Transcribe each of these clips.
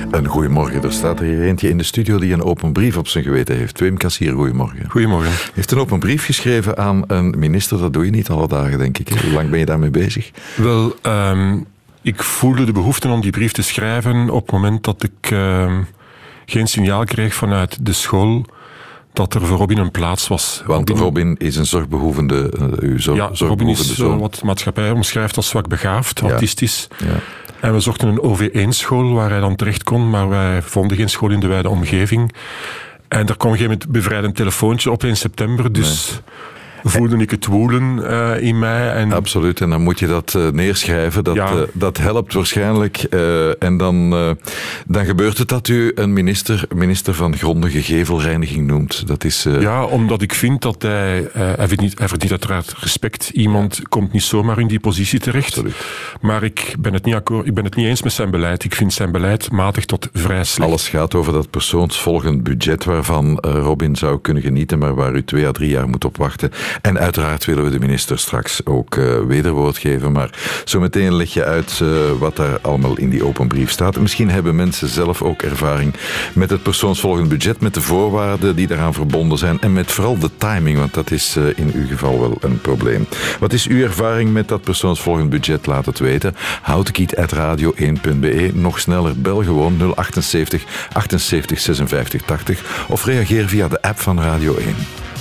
Een goeiemorgen. Er staat er hier eentje in de studio die een open brief op zijn geweten heeft. Wim Kassier, goeiemorgen. Goeiemorgen. Heeft een open brief geschreven aan een minister. Dat doe je niet alle dagen, denk ik. Hoe lang ben je daarmee bezig? Wel, ik voelde de behoefte om die brief te schrijven op het moment dat ik geen signaal kreeg vanuit de school dat er voor Robin een plaats was. Want Robin is een zorgbehoevende Robin is wat de maatschappij omschrijft als zwak begaafd, autistisch. Ja. En we zochten een OV1-school waar hij dan terecht kon, maar wij vonden geen school in de wijde omgeving. En er kwam een gegeven moment bevrijdend telefoontje op 1 september, dus voelde ik het woelen in mij. En absoluut, en dan moet je dat neerschrijven. Dat helpt waarschijnlijk. En dan gebeurt het dat u een minister van grondige gevelreiniging noemt. Dat is, Ja, omdat ik vind dat hij verdient uiteraard respect. Iemand komt niet zomaar in die positie terecht. Absoluut. Maar ik ben het niet eens met zijn beleid. Ik vind zijn beleid matig tot vrij slecht. Alles gaat over dat persoonsvolgend budget waarvan Robin zou kunnen genieten, maar waar u 2 à 3 jaar moet op wachten. En uiteraard willen we de minister straks ook wederwoord geven, maar zometeen leg je uit wat daar allemaal in die open brief staat. En misschien hebben mensen zelf ook ervaring met het persoonsvolgend budget, met de voorwaarden die daaraan verbonden zijn en met vooral de timing, want dat is in uw geval wel een probleem. Wat is uw ervaring met dat persoonsvolgend budget? Laat het weten. houtekiet@radio1.be. Nog sneller, bel gewoon 078 78 56 80 of reageer via de app van Radio 1.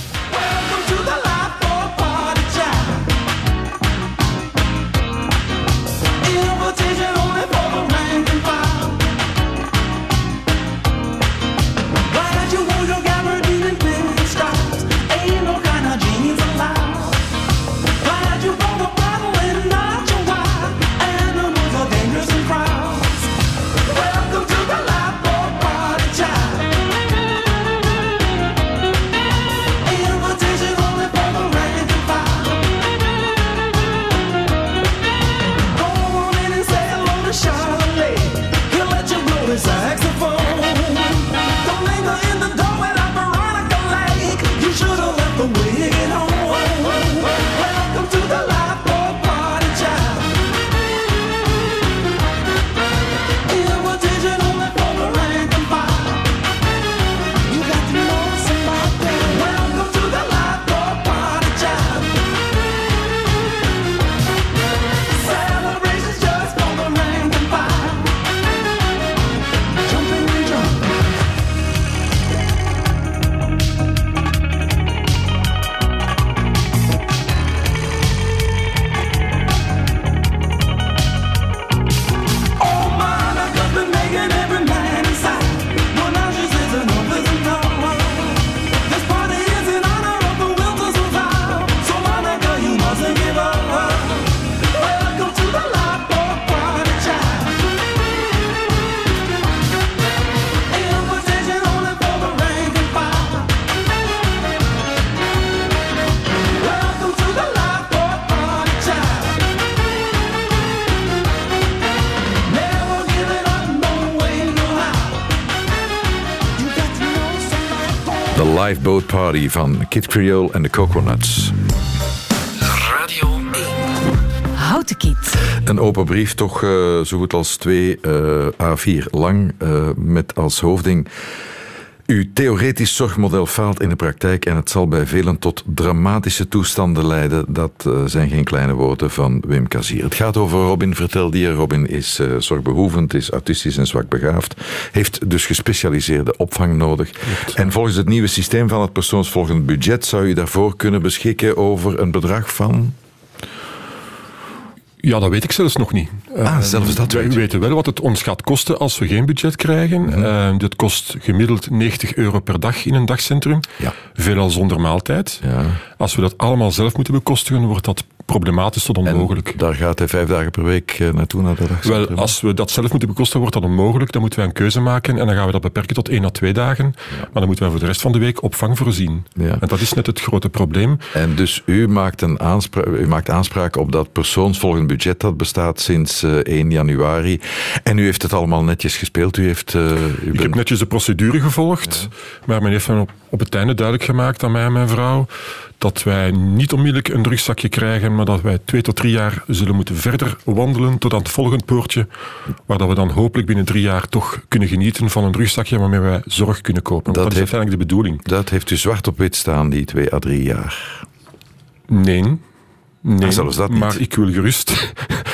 Lifeboat Party van Kid Creole en de Coconuts. Radio 1. Houten Kiet. Een open brief, toch zo goed als 2 A4 lang, met als hoofdding: uw theoretisch zorgmodel faalt in de praktijk en het zal bij velen tot dramatische toestanden leiden. Dat zijn geen kleine woorden van Wim Kassier. Het gaat over Robin, vertelde je. Robin is zorgbehoevend, is autistisch en zwak begaafd. Heeft dus gespecialiseerde opvang nodig. En volgens het nieuwe systeem van het persoonsvolgend budget zou u daarvoor kunnen beschikken over een bedrag van... Ja, dat weet ik zelfs nog niet. Zelfs dat weet we weten wel wat het ons gaat kosten als we geen budget krijgen. Dit kost gemiddeld €90 per dag in een dagcentrum. Ja. Veelal zonder maaltijd. Ja. Als we dat allemaal zelf moeten bekostigen, wordt dat problematisch tot onmogelijk. En daar gaat hij 5 dagen per week naartoe naar de dagcentrum? Wel, als we dat zelf moeten bekostigen, wordt dat onmogelijk. Dan moeten wij een keuze maken en dan gaan we dat beperken tot 1 à 2 dagen. Ja. Maar dan moeten wij voor de rest van de week opvang voorzien. Ja. En dat is net het grote probleem. En dus u maakt aanspraak op dat persoonsvolgend budget dat bestaat sinds 1 januari. En u heeft het allemaal netjes gespeeld. Ik heb netjes de procedure gevolgd, maar men heeft me op het einde duidelijk gemaakt aan mij en mijn vrouw dat wij niet onmiddellijk een rugzakje krijgen, maar dat wij 2 tot 3 jaar zullen moeten verder wandelen tot aan het volgende poortje, waar dat we dan hopelijk binnen 3 jaar toch kunnen genieten van een rugzakje waarmee wij zorg kunnen kopen. Want dat is uiteindelijk de bedoeling. Dat heeft u zwart op wit staan, die 2 à 3 jaar? Nee, zelfs dat niet. Maar ik wil gerust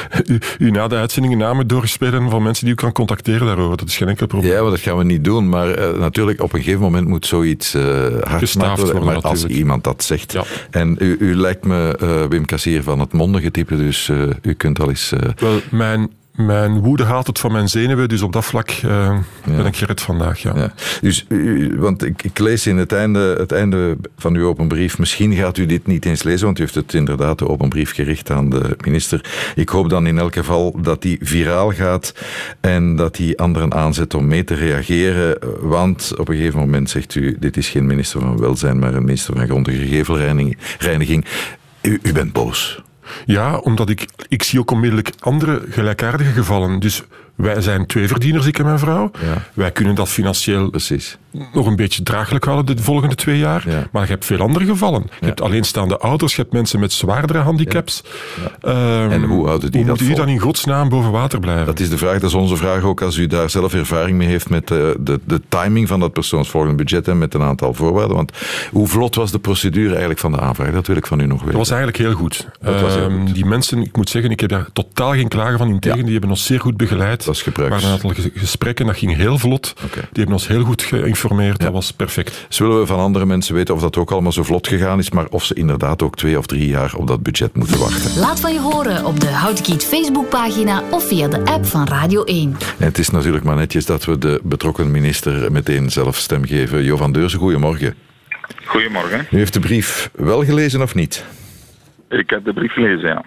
u na de uitzendingen namen doorspelen van mensen die u kan contacteren daarover. Dat is geen enkel probleem. Ja, maar dat gaan we niet doen. Maar natuurlijk, op een gegeven moment moet zoiets hard gemaakt worden. Maar als iemand dat zegt. Ja. En u lijkt me Wim Cassier van het mondige type, dus u kunt al eens... Wel, mijn woede haalt het van mijn zenuwen, dus op dat vlak ben ik gered vandaag. Ja. Ja. Dus, want ik lees in het einde van uw open brief, misschien gaat u dit niet eens lezen, want u heeft het inderdaad de open brief gericht aan de minister. Ik hoop dan in elk geval dat die viraal gaat en dat die anderen aanzet om mee te reageren, want op een gegeven moment zegt u, dit is geen minister van Welzijn, maar een minister van Grondige Gevelreiniging. U bent boos. Ja, omdat ik zie ook onmiddellijk andere gelijkaardige gevallen. Dus wij zijn 2 verdieners, ik en mijn vrouw. Ja. Wij kunnen dat financieel nog een beetje draaglijk houden de volgende 2 jaar. Ja. Maar je hebt veel andere gevallen. Je hebt alleenstaande ouders, je hebt mensen met zwaardere handicaps. Ja. En hoe houden die dat vol? Moeten die dan in godsnaam boven water blijven? Dat is de vraag, dat is onze vraag ook, als u daar zelf ervaring mee heeft met de timing van dat persoonsvolgend budget en met een aantal voorwaarden. Want hoe vlot was de procedure eigenlijk van de aanvraag? Dat wil ik van u nog weten. Dat was eigenlijk heel goed. Die mensen, ik moet zeggen, ik heb daar totaal geen klagen van. Integendeel, die hebben ons zeer goed begeleid. Dat is gebruikt. Er waren een aantal gesprekken, dat ging heel vlot. Okay. Die hebben ons heel goed geïnformeerd. Ja. Dat was perfect. Dus willen we van andere mensen weten of dat ook allemaal zo vlot gegaan is, maar of ze inderdaad ook 2 of 3 jaar op dat budget moeten wachten. Laat van je horen op de Houten Kiet Facebookpagina of via de app van Radio 1. En het is natuurlijk maar netjes dat we de betrokken minister meteen zelf stem geven. Jo van Deurzen, goedemorgen. Goedemorgen. U heeft de brief wel gelezen of niet? Ik heb de brief gelezen,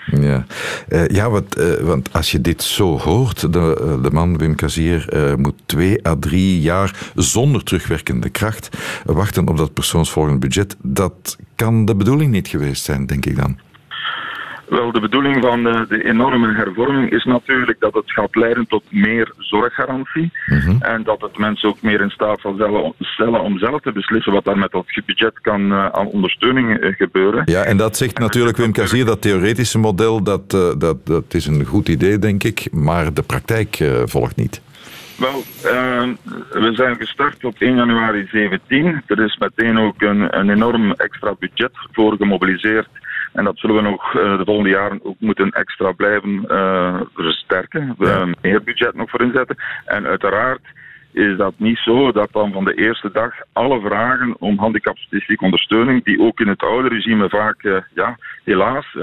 ja. Want als je dit zo hoort, de man Wim Cassier moet 2 à 3 jaar zonder terugwerkende kracht wachten op dat persoonsvolgend budget. Dat kan de bedoeling niet geweest zijn, denk ik dan. Wel, de bedoeling van de enorme hervorming is natuurlijk dat het gaat leiden tot meer zorggarantie. Mm-hmm. En dat het mensen ook meer in staat zal stellen om zelf te beslissen wat daar met dat budget kan aan ondersteuning gebeuren. Ja, en dat zegt natuurlijk Wim Cassier, dat theoretische model, dat is een goed idee, denk ik, maar de praktijk volgt niet. Wel, we zijn gestart op 1 januari 2017. Er is meteen ook een enorm extra budget voor gemobiliseerd. En dat zullen we nog de volgende jaren ook moeten extra blijven versterken. Meer budget nog voor inzetten. En uiteraard is dat niet zo dat dan van de eerste dag alle vragen om handicapspecifieke ondersteuning, die ook in het oude regime vaak, helaas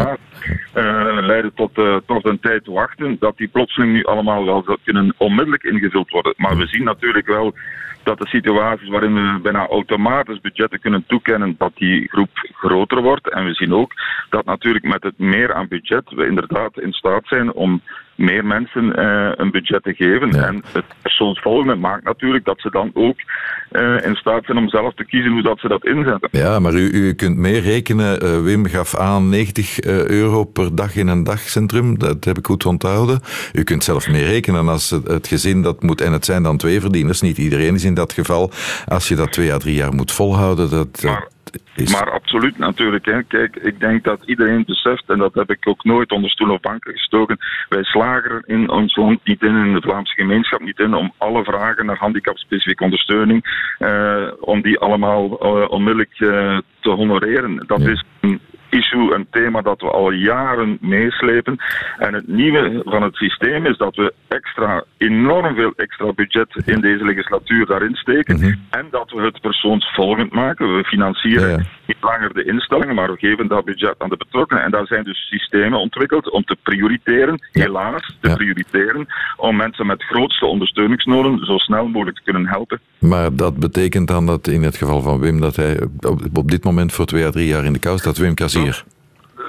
leiden tot een tijd wachten, dat die plotseling nu allemaal wel kunnen onmiddellijk ingevuld worden. Maar we zien natuurlijk wel dat de situaties waarin we bijna automatisch budgetten kunnen toekennen, dat die groep groter wordt. En we zien ook dat natuurlijk met het meer aan budget we inderdaad in staat zijn om meer mensen een budget te geven. Ja. En het persoonsvolgende maakt natuurlijk dat ze dan ook in staat zijn om zelf te kiezen hoe dat ze dat inzetten. Ja, maar u kunt mee rekenen. Wim gaf aan €90 per dag in een dagcentrum. Dat heb ik goed onthouden. U kunt zelf mee rekenen als het gezin dat moet, en het zijn dan 2 verdieners, niet iedereen is in dat geval. Als je dat 2 à 3 jaar moet volhouden, Maar absoluut natuurlijk. Hè. Kijk, ik denk dat iedereen beseft, en dat heb ik ook nooit onder stoel of banken gestoken, wij slagen er in ons land niet in de Vlaamse gemeenschap niet in, om alle vragen naar handicapspecifieke ondersteuning, om die allemaal onmiddellijk te honoreren. Dat is een issue, een thema dat we al jaren meeslepen. En het nieuwe van het systeem is dat we enorm veel extra budget in deze legislatuur daarin steken. Mm-hmm. En dat we het persoonsvolgend maken. We financieren niet langer de instellingen, maar we geven dat budget aan de betrokkenen. En daar zijn dus systemen ontwikkeld om te prioriteren, prioriteren, om mensen met grootste ondersteuningsnoden zo snel mogelijk te kunnen helpen. Maar dat betekent dan dat in het geval van Wim, dat hij op dit moment voor 2 à 3 jaar in de kou staat, Wim Cassier.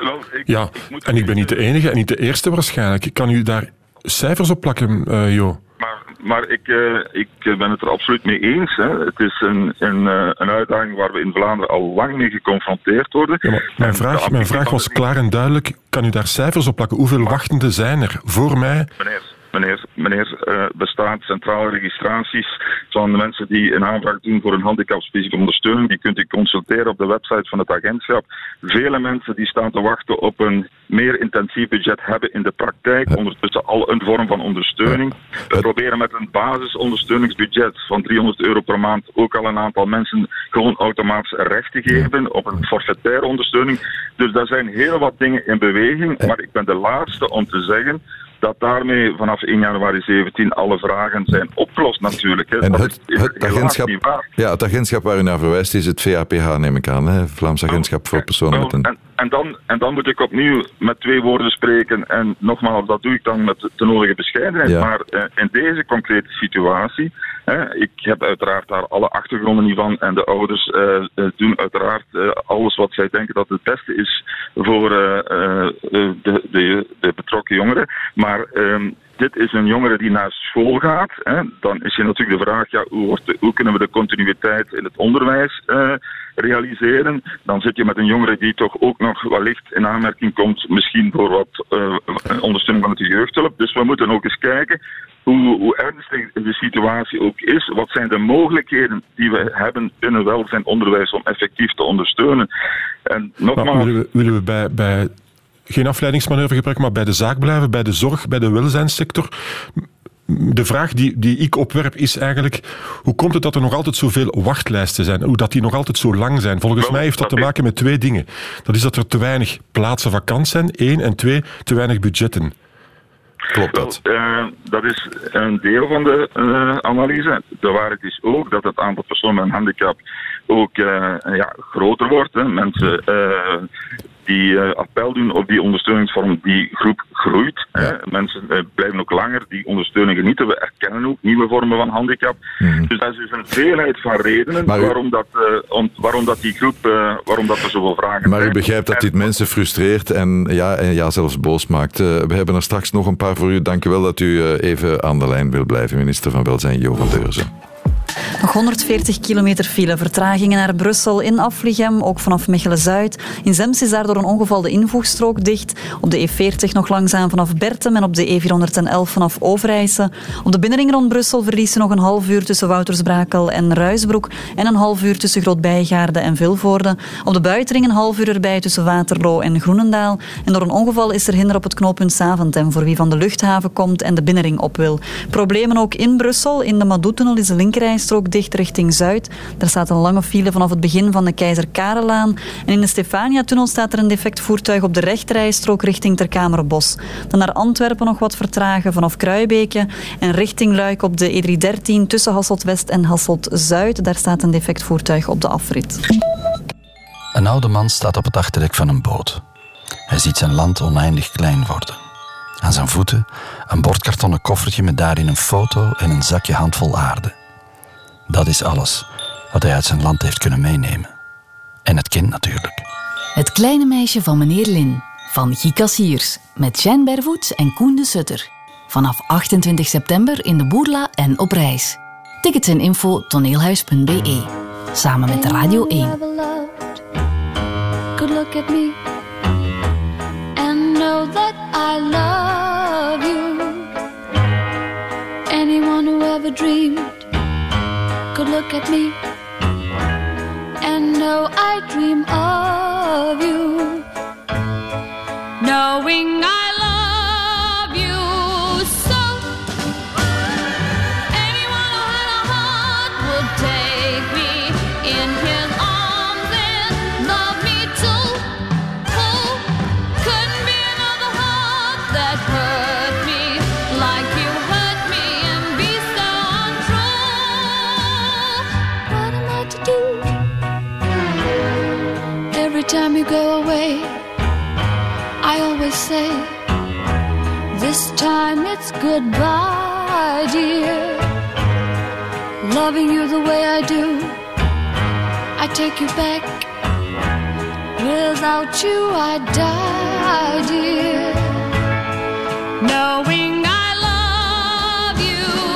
En ik ben niet de enige en niet de eerste waarschijnlijk. Ik kan u daar cijfers op plakken, Jo. Maar ik ben het er absoluut mee eens. Hè. Het is een uitdaging waar we in Vlaanderen al lang mee geconfronteerd worden. Ja, mijn vraag was klaar en duidelijk. Kan u daar cijfers op plakken? Hoeveel wachtenden zijn er voor mij? Meneer, bestaat centrale registraties van de mensen die een aanvraag doen voor een handicapspecifieke ondersteuning. Die kunt u consulteren op de website van het agentschap. Vele mensen die staan te wachten op een meer intensief budget hebben in de praktijk ondertussen al een vorm van ondersteuning. We proberen met een basisondersteuningsbudget van €300 per maand ook al een aantal mensen gewoon automatisch recht te geven op een forfaitaire ondersteuning. Dus daar zijn heel wat dingen in beweging, maar ik ben de laatste om te zeggen dat daarmee vanaf 1 januari 17 alle vragen zijn opgelost natuurlijk. Hè. En het agentschap waar u naar verwijst is het VAPH, neem ik aan. Hè? Vlaams Agentschap voor Personen met een... En dan moet ik opnieuw met 2 woorden spreken. En nogmaals, dat doe ik dan met de nodige bescheidenheid. Ja. Maar in deze concrete situatie, ik heb uiteraard daar alle achtergronden niet van. En de ouders doen uiteraard alles wat zij denken dat het beste is voor de betrokken jongeren. Maar dit is een jongere die naar school gaat. Dan is je natuurlijk de vraag, hoe kunnen we de continuïteit in het onderwijs realiseren? Dan zit je met een jongere die toch ook nog wellicht in aanmerking komt, misschien voor wat ondersteuning van de jeugdhulp. Dus we moeten ook eens kijken hoe ernstig de situatie ook is. Wat zijn de mogelijkheden die we hebben binnen welzijn onderwijs om effectief te ondersteunen? En nogmaals... Willen we bij geen afleidingsmanoeuvre gebruiken, maar bij de zaak blijven, bij de zorg, bij de welzijnssector? De vraag die ik opwerp is eigenlijk, hoe komt het dat er nog altijd zoveel wachtlijsten zijn? Hoe dat die nog altijd zo lang zijn? Volgens mij heeft dat te maken met 2 dingen. Dat is dat er te weinig plaatsen vakant zijn, 1, en 2, te weinig budgetten. Klopt dat? Dat is een deel van de analyse. De waarheid is ook dat het aantal personen met een handicap ook groter wordt. Hè. Mensen die appel doen op die ondersteuningsvorm, die groep groeit. Ja. Mensen blijven ook langer die ondersteuning genieten. We erkennen ook nieuwe vormen van handicap. Mm-hmm. Dus dat is dus een veelheid van redenen waarom dat die groep, waarom dat er zoveel vragen zijn. Maar u begrijpt dat dit mensen frustreert en zelfs boos maakt. We hebben er straks nog een paar voor u. Dank u wel dat u even aan de lijn wil blijven, minister van Welzijn Jo van Deurzen. Nog 140 kilometer file. Vertragingen naar Brussel in Aflichem, ook vanaf Mechelen-Zuid. In Zems is daardoor een ongeval de invoegstrook dicht. Op de E40 nog langzaam vanaf Bertem en op de E411 vanaf Overijse. Op de binnenring rond Brussel verliezen nog een half uur tussen Woutersbrakel en Ruisbroek en een half uur tussen Groot-Bijgaarde en Vilvoorde. Op de buitenring een half uur erbij tussen Waterloo en Groenendaal. En door een ongeval is er hinder op het knooppunt Zaventem voor wie van de luchthaven komt en de binnenring op wil. Problemen ook in Brussel. In de Madoe-tunnel is de linkerrijstrook dicht richting Zuid. Daar staat een lange file vanaf het begin van de Keizer Karelaan. En in de Stefania-tunnel staat er een defect voertuig op de rechterrijstrook richting Terkamerbos. Dan naar Antwerpen nog wat vertragen vanaf Kruibeke. En richting Luik op de E313 tussen Hasselt-West en Hasselt-Zuid. Daar staat een defect voertuig op de afrit. Een oude man staat op het achterdek van een boot. Hij ziet zijn land oneindig klein worden. Aan zijn voeten een bordkartonnen koffertje met daarin een foto en een zakje handvol aarde. Dat is alles wat hij uit zijn land heeft kunnen meenemen. En het kind natuurlijk. Het kleine meisje van meneer Lin, van Guy Cassiers, met Jeanne Bervoets en Koen de Sutter. Vanaf 28 september in de Boerla en op reis. Tickets en info toneelhuis.be. Samen met Radio 1. Good look at me and know that I love you. Anyone who ever dreamed could look at me and know I dream of you. Knowing I love you so. Anyone who had a heart would take me in his arms and love me too. Oh, couldn't be another heart that hurt me like you hurt me and be so untrue. What am I to do? Every time you go away, I always say, this time it's goodbye, dear. Loving you the way I do, I take you back. Without you I die, dear. Knowing I love you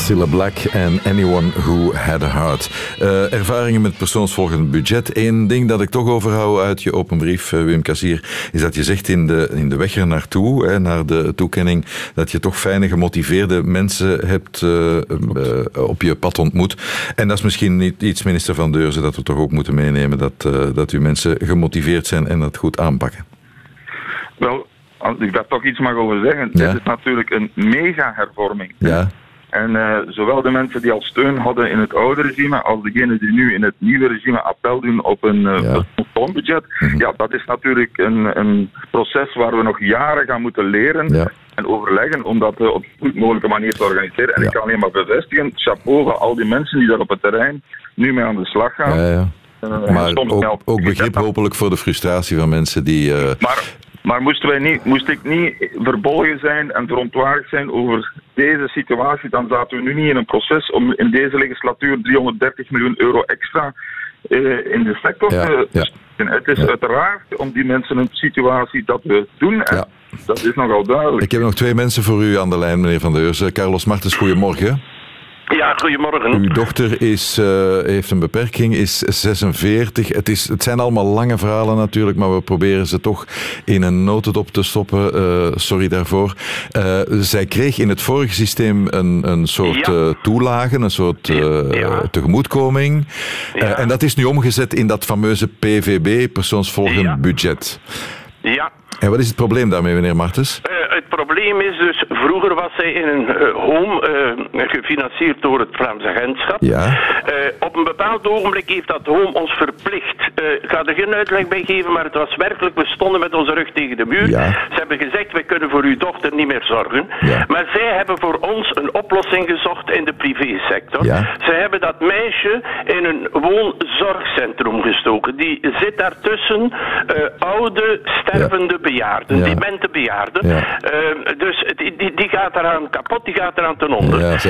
Cilla Black en Anyone Who Had a Heart. Ervaringen met persoonsvolgend budget. Eén ding dat ik toch overhoud uit je open brief, Wim Kassier, is dat je zegt in de weg er naartoe, naar de toekenning, dat je toch fijne, gemotiveerde mensen hebt op je pad ontmoet. En dat is misschien niet iets, minister Van Deurzen, dat we toch ook moeten meenemen, dat uw mensen gemotiveerd zijn en dat goed aanpakken. Wel, als ik daar toch iets mag over zeggen, dit is natuurlijk een mega-hervorming. Ja. En zowel de mensen die al steun hadden in het oude regime, als degenen die nu in het nieuwe regime appel doen op een toonbudget, dat is natuurlijk een proces waar we nog jaren gaan moeten leren en overleggen om dat op een goed mogelijke manier te organiseren. En ik kan alleen maar bevestigen, chapeau voor al die mensen die daar op het terrein nu mee aan de slag gaan. Maar ook begrip hopelijk voor de frustratie van mensen die... Maar moest ik niet verbolgen zijn en verontwaardigd zijn over deze situatie, dan zaten we nu niet in een proces om in deze legislatuur 330 miljoen euro extra in de sector te steken. Het is uiteraard om die mensen een situatie dat we doen. En dat is nogal duidelijk. Ik heb nog 2 mensen voor u aan de lijn, meneer Van Deurzen. Carlos Martens, goedemorgen. Ja, goedemorgen. Uw dochter heeft een beperking, is 46. Het zijn allemaal lange verhalen natuurlijk, maar we proberen ze toch in een notendop te stoppen. Sorry daarvoor. Zij kreeg in het vorige systeem een soort toelagen, een soort tegemoetkoming. En dat is nu omgezet in dat fameuze PVB, persoonsvolgend budget. Ja. En wat is het probleem daarmee, meneer Martens? Het probleem is dus, vroeger was zij in een home gefinancierd door het Vlaams agentschap. Ja. Op een bepaald ogenblik heeft dat home ons verplicht. Ik ga er geen uitleg bij geven, maar het was werkelijk, we stonden met onze rug tegen de muur. Ja. Ze hebben gezegd, wij kunnen voor uw dochter niet meer zorgen. Ja. Maar zij hebben voor ons een oplossing gezocht in de privésector. Ja. Zij hebben dat meisje in een woonzorgcentrum gestoken. Die zit daartussen oude, stervende bejaarden, demente bejaarden. Ja. Dus die gaat eraan kapot, die gaat eraan ten onder. Ja,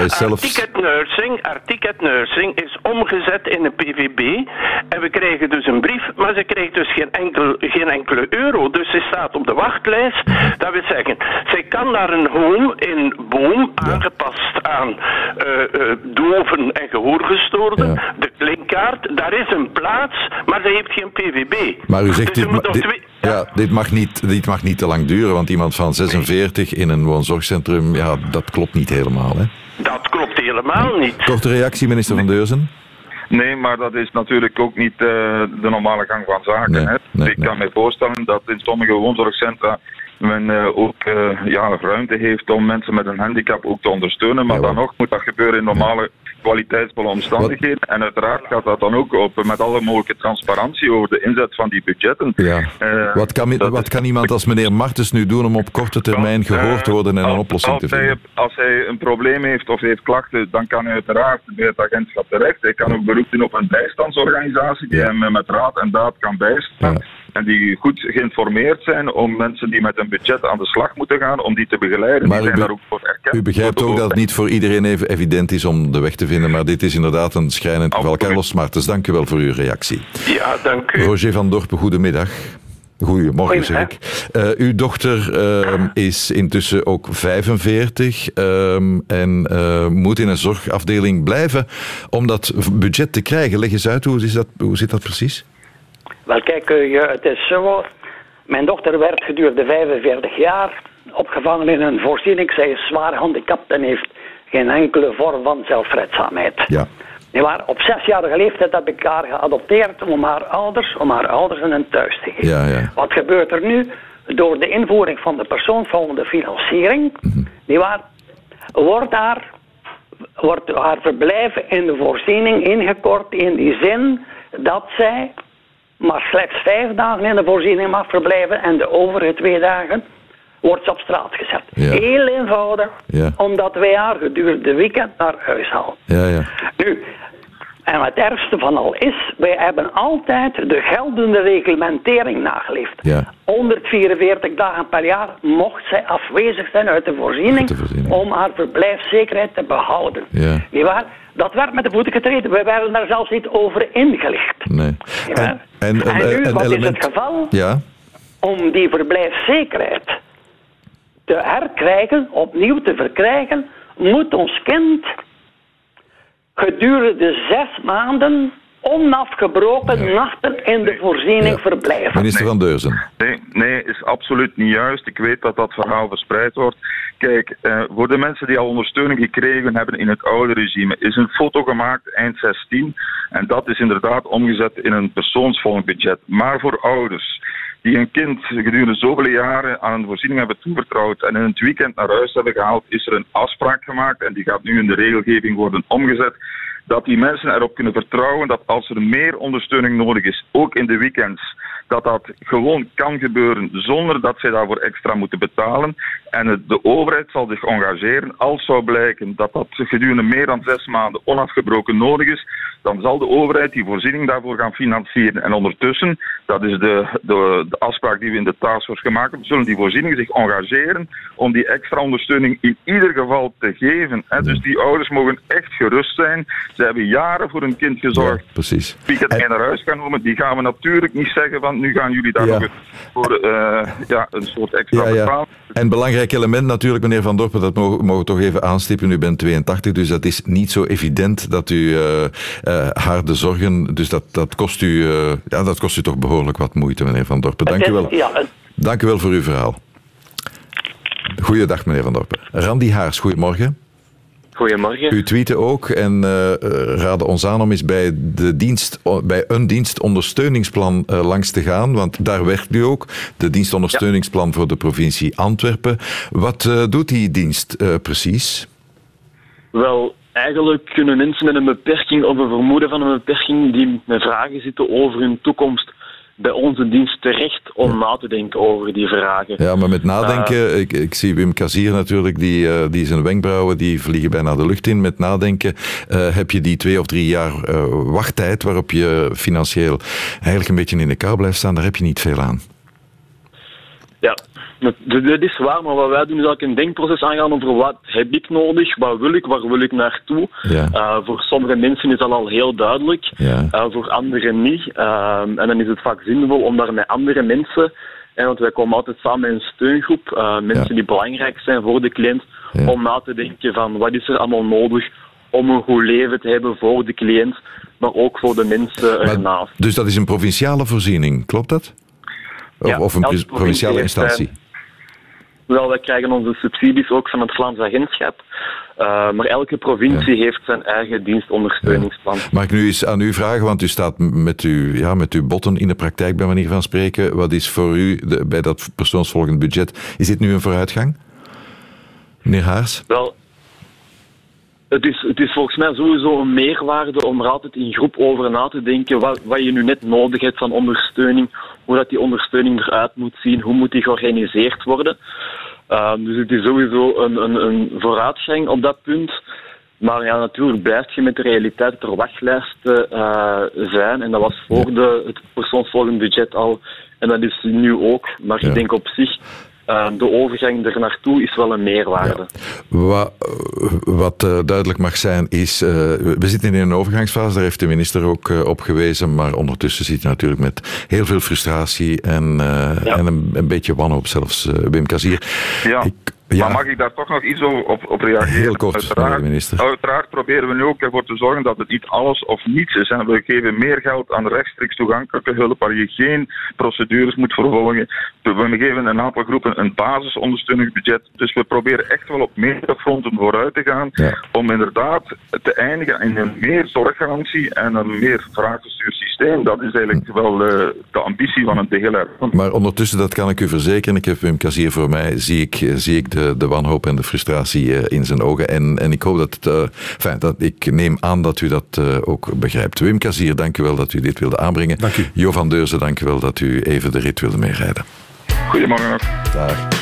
Ticket nursing is omgezet in een PVB en we krijgen dus een brief, maar ze krijgt dus geen enkele euro. Dus ze staat op de wachtlijst. Dat wil zeggen, zij kan naar een home in Boom, aangepast aan doven en gehoorgestoorden. Ja. De klinkkaart, daar is een plaats, maar ze heeft geen PVB. Maar u zegt, dit mag niet te lang duren, want iemand van 46 in een woonzorgcentrum, dat klopt niet helemaal, hè? Dat klopt helemaal niet. Korte reactie, minister Van Deurzen? Nee, maar dat is natuurlijk ook niet de normale gang van zaken. Ik kan me voorstellen dat in sommige woonzorgcentra men ook ruimte heeft om mensen met een handicap ook te ondersteunen, maar dan nog moet dat gebeuren in normale kwaliteitsvolle omstandigheden. En uiteraard gaat dat dan ook op met alle mogelijke transparantie over de inzet van die budgetten. Ja. Wat kan iemand als meneer Martens nu doen om op korte termijn gehoord te worden en een oplossing te vinden? Als hij een probleem heeft of heeft klachten, dan kan hij uiteraard bij het agentschap terecht. Hij kan ook beroep doen op een bijstandsorganisatie die hem met raad en daad kan bijstaan. Ja. En die goed geïnformeerd zijn om mensen die met een budget aan de slag moeten gaan, om die te begeleiden. Maar die zijn daar ook voor erkend. U begrijpt ook dat het niet voor iedereen even evident is om de weg te vinden, maar dit is inderdaad een schrijnend geval. Carlos Martens, dank u wel voor uw reactie. Ja, dank u. Roger van Dorpen, goedemiddag. Goedemorgen, zeg ik. Uw dochter is intussen ook 45 en moet in een zorgafdeling blijven om dat budget te krijgen. Leg eens uit, hoe zit dat precies? Wel kijk, het is zo. Mijn dochter werd gedurende 45 jaar opgevangen in een voorziening. Zij is zwaar gehandicapt en heeft geen enkele vorm van zelfredzaamheid. Ja. Op 6-jarige leeftijd heb ik haar geadopteerd om haar ouders in een thuis te geven. Ja, ja. Wat gebeurt er nu? Door de invoering van de persoonsvolgende financiering, wordt haar verblijf in de voorziening ingekort in die zin dat zij maar slechts 5 dagen in de voorziening mag verblijven en de overige 2 dagen wordt ze op straat gezet. Ja. Heel eenvoudig, omdat wij haar gedurende de weekend naar huis halen. Ja, ja. Nu, en het ergste van al is, wij hebben altijd de geldende reglementering nageleefd. Ja. 144 dagen per jaar mocht zij afwezig zijn uit de voorziening, om haar verblijfszekerheid te behouden. Ja. Niet dat werd met de voeten getreden. We werden daar zelfs niet over ingelicht. Nee. En nu, wat is het geval? Ja. Om die verblijfszekerheid te herkrijgen, opnieuw te verkrijgen, moet ons kind gedurende 6 maanden onafgebroken nachten in de voorziening verblijven. Minister Van Deurzen. Nee, is absoluut niet juist. Ik weet dat dat verhaal verspreid wordt. Kijk, voor de mensen die al ondersteuning gekregen hebben in het oude regime, is een foto gemaakt eind 16 en dat is inderdaad omgezet in een persoonsvolgbudget. Maar voor ouders die een kind gedurende zoveel jaren aan een voorziening hebben toevertrouwd en in het weekend naar huis hebben gehaald, is er een afspraak gemaakt en die gaat nu in de regelgeving worden omgezet, dat die mensen erop kunnen vertrouwen dat als er meer ondersteuning nodig is, ook in de weekends, dat dat gewoon kan gebeuren zonder dat zij daarvoor extra moeten betalen. En de overheid zal zich engageren. Als zou blijken dat dat gedurende meer dan 6 maanden onafgebroken nodig is, dan zal de overheid die voorziening daarvoor gaan financieren. En ondertussen, dat is de afspraak die we in de taskforce gemaakt hebben, zullen die voorzieningen zich engageren om die extra ondersteuning in ieder geval te geven. Dus die ouders mogen echt gerust zijn. Ze hebben jaren voor hun kind gezorgd. Ja, precies. Wie het mee naar huis kan noemen, die gaan we natuurlijk niet zeggen van nu gaan jullie daar nog voor een soort extra betalen. En belangrijk element natuurlijk, meneer Van Dorpen, dat mogen we toch even aanstippen. U bent 82, dus dat is niet zo evident dat u harde zorgen... Dus dat kost u toch behoorlijk wat moeite, meneer Van Dorpen. Dank u wel. Dank u wel voor uw verhaal. Goeiedag, meneer Van Dorpen. Randy Haars, goedemorgen. Goedemorgen. U tweette ook en raadde ons aan om eens bij een dienstondersteuningsplan langs te gaan, want daar werkt u ook. De dienstondersteuningsplan voor de provincie Antwerpen. Wat doet die dienst precies? Wel, eigenlijk kunnen mensen met een beperking of een vermoeden van een beperking die met vragen zitten over hun toekomst bij onze dienst terecht om na te denken over die vragen. Ja, maar met nadenken, ik zie Wim Kazier natuurlijk, die zijn wenkbrauwen die vliegen bijna de lucht in. Met nadenken heb je die 2 of 3 jaar wachttijd waarop je financieel eigenlijk een beetje in de kou blijft staan, daar heb je niet veel aan. Ja, dat is waar, maar wat wij doen is eigenlijk een denkproces aangaan over wat heb ik nodig, wat wil ik, waar wil ik naartoe. Ja. Voor sommige mensen is dat al heel duidelijk, voor anderen niet. En dan is het vaak zinvol om daar met andere mensen, want wij komen altijd samen in een steungroep, mensen die belangrijk zijn voor de cliënt, om na te denken van wat is er allemaal nodig om een goed leven te hebben voor de cliënt, maar ook voor de mensen ernaast. Dus dat is een provinciale voorziening, klopt dat? Of een provinciale instantie? Wel, wij krijgen onze subsidies ook van het Vlaams Agentschap. Maar elke provincie heeft zijn eigen dienstondersteuningsplan. Mag ik nu eens aan u vragen, want u staat met uw botten in de praktijk bij manier van spreken. Wat is voor u bij dat persoonsvolgend budget? Is dit nu een vooruitgang? Meneer Haars? Wel, het is volgens mij sowieso een meerwaarde om er altijd in groep over na te denken wat je nu net nodig hebt van ondersteuning, hoe dat die ondersteuning eruit moet zien, hoe moet die georganiseerd worden. Dus het is sowieso een vooruitgang op dat punt. Maar ja, natuurlijk blijft je met de realiteit dat er wachtlijsten zijn. En dat was voor het persoonsvolgend budget al. En dat is nu ook. Maar ik denk op zich, de overgang er naartoe is wel een meerwaarde. Ja. Wat duidelijk mag zijn is, we zitten in een overgangsfase, daar heeft de minister ook op gewezen, maar ondertussen zit je natuurlijk met heel veel frustratie en een beetje wanhoop zelfs, Wim Kazier. Maar mag ik daar toch nog iets op reageren? Heel kort, minister. Uiteraard proberen we nu ook ervoor te zorgen dat het niet alles of niets is. En we geven meer geld aan rechtstreeks toegankelijke hulp waar je geen procedures moet vervolgen. We geven een aantal groepen een basisondersteuningsbudget. Dus we proberen echt wel op meerdere fronten vooruit te gaan om inderdaad te eindigen in een meer zorggarantie en een meer vraaggestuurd systeem. Dat is eigenlijk wel de ambitie van het DLR. Maar ondertussen, dat kan ik u verzekeren, ik heb Wim Kazier voor mij, zie ik de wanhoop en de frustratie in zijn ogen. En ik hoop ik neem aan dat u dat ook begrijpt. Wim Kazier, dank u wel dat u dit wilde aanbrengen. Dank u. Jo van Deurzen, dank u wel dat u even de rit wilde meerijden. Goedemorgen. Dag.